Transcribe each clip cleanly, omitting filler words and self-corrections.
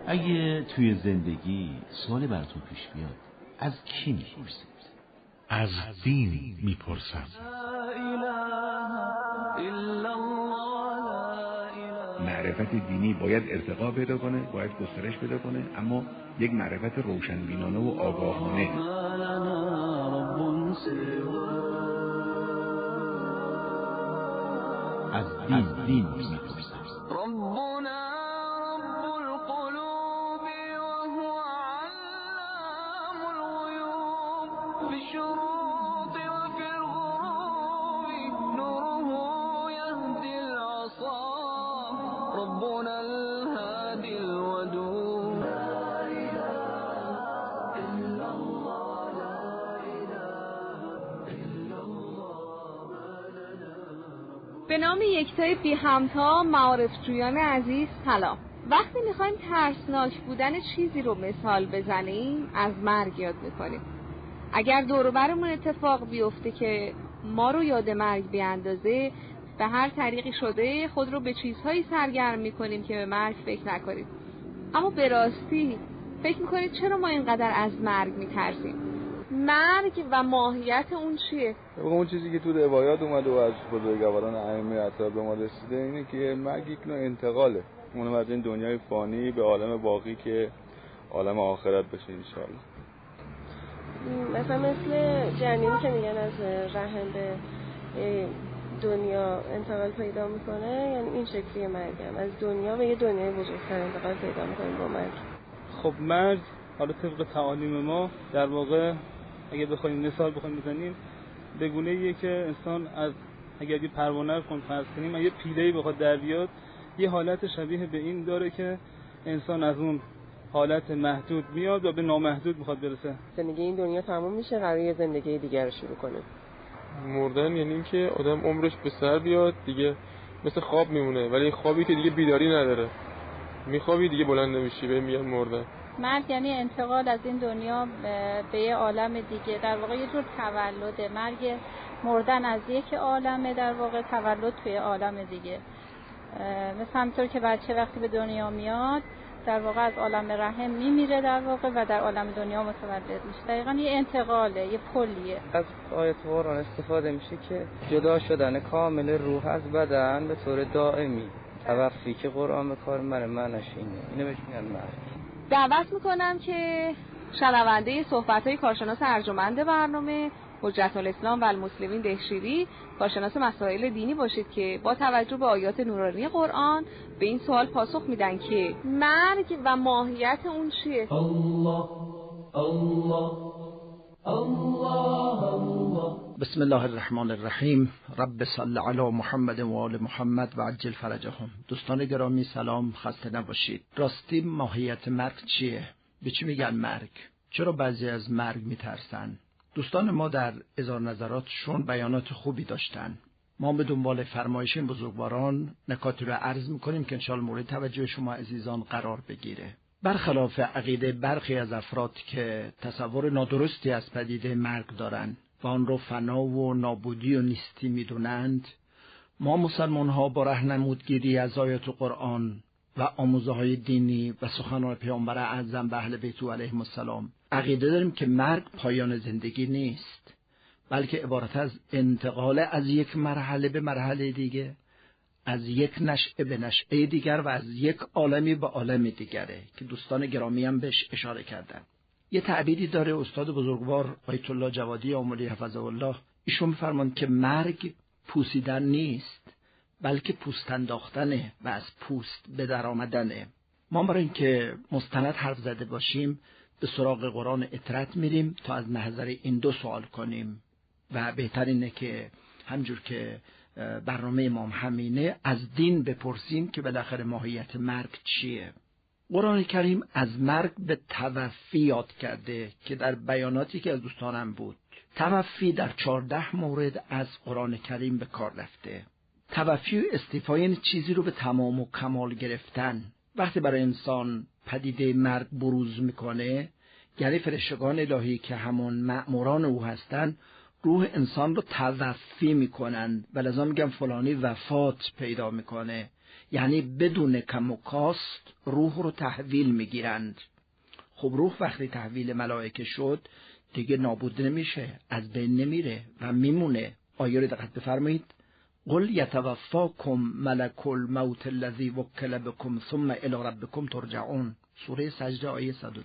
اگه توی زندگی سوالی براتون پیش بیاد از کی میپرسید؟ از دین میپرسم. معرفت دینی باید ارتقا پیدا کنه، باید گسترش پیدا کنه، اما یک معرفت روشنبینانه و آگاهانه. از دین میپرسم. به نام یکتای بی همتا معارف جویان عزیز سلام. وقتی میخوایم ترسناک بودن چیزی رو مثال بزنیم از مرگ یاد میکنیم. اگر دور و برمون اتفاق بیفته که ما رو یاد مرگ بیاندازه، به هر طریقی شده خود رو به چیزهایی سرگرم میکنیم که به مرگ فکر نکنیم. اما به راستی فکر میکنید چرا ما اینقدر از مرگ میترسیم؟ مرگ و ماهیت اون چیه؟ اون چیزی که تو روایات اومده و از بزرگواران ائمه اطهار به ما رسیده اینه که مرگ یک نوع انتقاله، اونم از این دنیای فانی به عالم باقی که عالم آخرت بشه انشالله. مثلا مثل جنینی که میگن از رحم به دنیا انتقال پیدا میکنه، یعنی این شکلی مرگم از دنیا به یه دنیای بزرگتر انتقال پیدا میکنه با مرگ. خب مرگ حالا طبق تعالیم ما در واقع اگه بخوایم مثال بزنیم به گونه‌ایه که انسان از اگر یه پروانه رو فرض کنیم یه پیله‌ای بخواد در بیاد، یه حالت شبیه به این داره که انسان از اون حالت محدود میاد و به نامحدود میخواد برسه. زندگی این دنیا تموم میشه، قراره یه زندگی دیگر رو شروع کنه. مردن یعنی این که آدم عمرش به سر بیاد دیگه، مثل خواب میمونه، ولی خوابی که دیگه بیداری نداره، میخوابی دیگه بلند نمیشی، به میاد مردن. مرگ یعنی انتقال از این دنیا به یه عالم دیگه، در واقع یه جور تولده. مرگ مردن از یک عالمه، در واقع تولد توی عالم دیگه. مثل همینطور که بچه وقتی به دنیا میاد در واقع از عالم رحم میمیره در واقع و در عالم دنیا متولد میشه. دقیقاً یه انتقاله، یه پلیه. از آیت قرآن استفاده میشه که جدا شدن کامل روح از بدن به طور دائمی، توفی که قرآن به کار معنیش اینه بهش میگن مرگ. دعوت میکنم که شنونده صحبت‌های کارشناس ارجمند برنامه حجت الاسلام و المسلمین دهشیری، کارشناس مسائل دینی باشید که با توجه به آیات نورانی قرآن به این سوال پاسخ میدن که مرگ و ماهیت اون چیه؟ الله الله الله الله. بسم الله الرحمن الرحیم. رب صل علی محمد و آل محمد و عجل فرجهم. دوستان گرامی سلام، خسته نباشید. راستی ماهیت مرگ چیه؟ به چی میگن مرگ؟ چرا بعضی از مرگ میترسن؟ دوستان ما در اظهار نظراتشون بیانات خوبی داشتن. ما به دنبال فرمایش این بزرگواران نکاتی رو عرض میکنیم که انشاءالله مورد توجه شما عزیزان قرار بگیره. برخلاف عقیده برخی از افراد که تصور نادرستی از پدیده مرگ دارن و آن رو فنا و نابودی و نیستی میدونند، ما مسلمان ها با راهنمودگیری از آیات قرآن و آموزه های دینی و سخنان پیامبر اعظم و اهل بیت علیهم السلام عقیده داریم که مرگ پایان زندگی نیست، بلکه عبارت از انتقال از یک مرحله به مرحله دیگه، از یک نشأه به نشأه دیگر و از یک عالمی به عالم دیگره که دوستان گرامی هم بهش اشاره کردن. یه تعبیری داره استاد بزرگوار آیت الله جوادی آملی حفظه الله، ایشون می‌فرمایند که مرگ پوسیدن نیست، بلکه پوست انداختنه و از پوست به در آمدنه. ما برای اینکه مستند حرف زده باشیم به سراغ قرآن اطرت میریم تا از نظر این دو سوال کنیم و بهتر اینه که همجور که برنامه امام همینه از دین بپرسیم که بالاخره ماهیت مرگ چیه. قرآن کریم از مرگ به توفی یاد کرده که در بیاناتی که از دوستانم بود توفی در 14 مورد از قرآن کریم به کار رفته. توفی و استیفای یعنی چیزی رو به تمام و کمال گرفتن. وقتی برای انسان پدیده مرگ بروز میکنه، یعنی فرشتگان الهی که همون مأموران او هستن روح انسان رو توفی میکنن و لذا میگن فلانی وفات پیدا میکنه، یعنی بدون کم و کاست روح رو تحویل میگیرند. خب روح وقتی تحویل ملائکه شد دیگه نابود نمیشه، از بین نمیره و میمونه. آیه رو دقت بفرمایید. قل یتوفاکم ملک الموت الذی وکل بکم ثم الی ربکم ترجعون. سوره سجده آیه 110.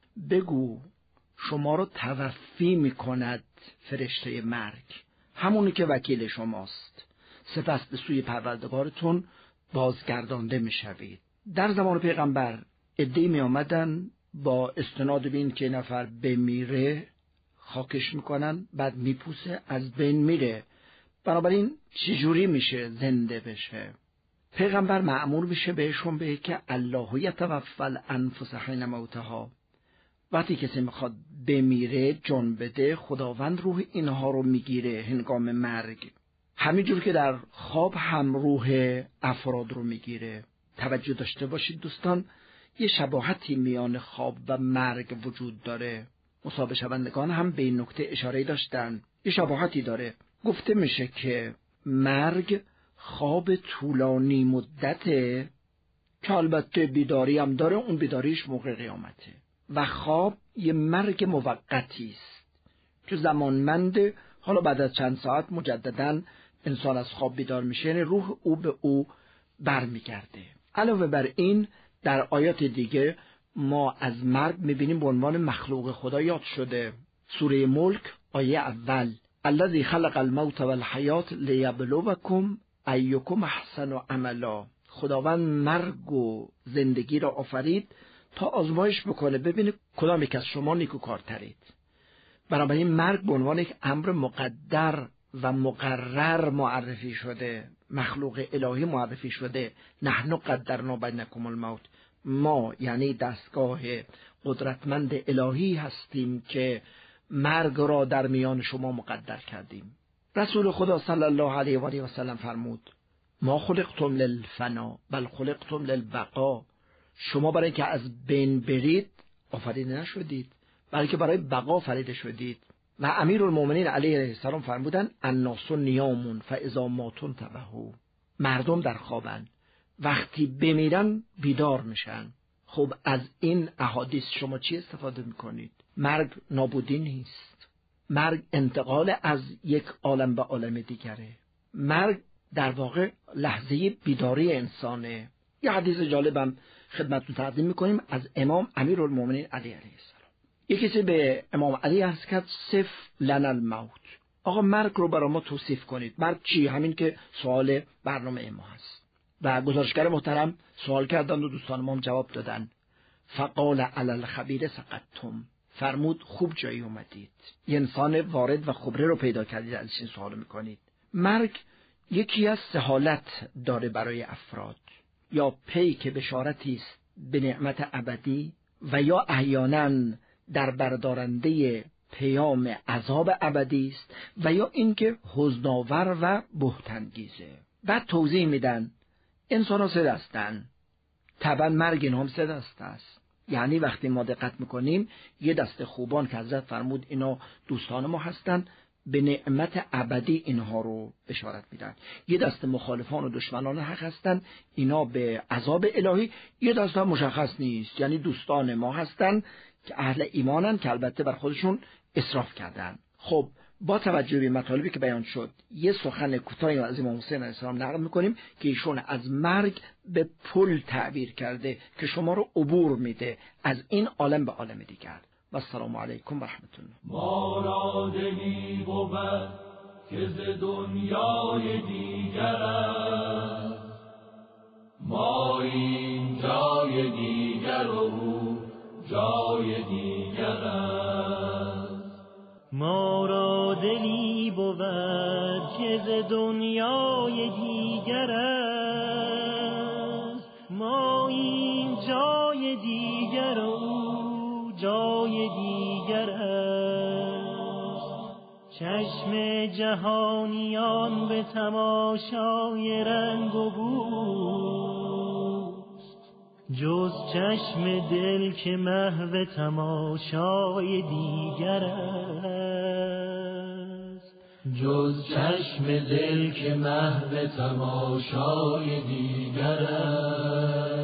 بگو شما رو توفی میکند فرشته مرگ، همونی که وکیل شماست، سپس به سوی پروردگارتون بازگردانده میشوید. در زمان پیغمبر عده‌ای می آمدن با استناد به این که نفر بمیره خاکش میکنن، بعد میپوسه از بین میره، بنابراین چجوری میشه زنده بشه؟ پیغمبر مأمور میشه بهشون بگه که الله یتوفی الانفس حین موتها. وقتی کسی میخواد بمیره جان بده، خداوند روح اینها رو میگیره هنگام مرگ، همینجور که در خواب هم روح افراد رو میگیره. توجه داشته باشید دوستان، یه شباهتی میان خواب و مرگ وجود داره. مصاحبه شوندگان هم به این نکته اشاره داشتن، یه شباهتی داره. گفته میشه که مرگ خواب طولانی مدته که البته بیداری هم داره، اون بیداریش موقع قیامته، و خواب یه مرگ موقتی است که زمانمنده. حالا بعد از چند ساعت مجددا انسان از خواب بیدار میشه، یعنی روح او به او برمیگرده. علاوه بر این در آیات دیگه ما از مرگ میبینیم به عنوان مخلوق خدا یاد شده. سوره ملک آیه اول الذی خلق الموت والحیات لیبلوکم ایکم احسن عملا. خداوند مرگ و زندگی را آفرید تا آزمایش بکنه، ببینه کدام یک از شما نیکوکارترید. بنابراین مرگ به عنوان یک امر مقدر و مقرر معرفی شده، مخلوق الهی معرفی شده. نحن قدرنا بینکم الموت، ما یعنی دستگاه قدرتمند الهی هستیم که مرگ را در میان شما مقدر کردیم. رسول خدا صلی الله علیه و آله و سلم فرمود ما خلقتم للفنا بل خلقتم للبقا. شما برای اینکه از بین برید آفریده نشدید، بلکه برای بقا آفریده شدید. و امیرالمومنین علیه السلام فرمودن الناس نیامون فاذا ماتوا انتبهوا. مردم در خوابن، وقتی بمیرن بیدار میشن. خب از این احادیث شما چی استفاده میکنید؟ مرگ نابودی نیست، مرگ انتقال از یک عالم به عالم دیگره. مرگ در واقع لحظه بیداری انسانه. یه حدیث جالبم خدمتتون تقدیم میکنیم از امام امیرالمومنین علی علیه السلام. یکی کسی به امام علی عرض کرد صف لنا الموت. آقا مرگ رو برای ما توصیف کنید. مرگ چی؟ همین که سوال برنامه ما هست. و گزارشگر محترم سوال کردند و دوستان ما هم جواب دادن. فقال علی الخبیر سقطتم. فرمود خوب جایی اومدید. یه انسان وارد و خبره رو پیدا کردید از این سوال میکنید. مرگ یکی از سهالت داره برای افراد، یا پی که بشارتی است به نعمت ابدی، و یا احیانا در بردارنده پیام عذاب ابدی است، و یا اینکه حزن‌آور و بهت‌انگیزه. بعد توضیح میدن انسان ها 3 دستن، طبعا مرگ اینها هم 3 دسته است. یعنی وقتی ما دقت میکنیم یه دسته خوبان که حضرت فرمود اینا دوستان ما هستن، به نعمت ابدی اینها رو بشارت میدن. یه دسته مخالفان و دشمنان حق هستن، اینا به عذاب الهی. یه دسته مشخص نیست، یعنی دوستان ما هستن که اهل ایمانن که البته بر خودشون اسراف کردن. خب با توجه به مطالبی که بیان شد یه سخن کوتاهی از امام حسین علیه السلام نقل میکنیم که ایشون از مرگ به پل تعبیر کرده که شما رو عبور میده از این عالم به عالم دیگر. و السلام علیکم و رحمت الله. ما را دلی بود که ز دنیای دیگر است، ما این جای دیگر و او جای دیگر است. ما را دلی بود که ز دنیای دیگر است، ما این جای دیگر و او جای دیگر است. چشم جهانیان به تماشای رنگ و بوست، جز چشم دل که محو تماشای دیگر است. جز چشم دل که محو تماشای دیگر است.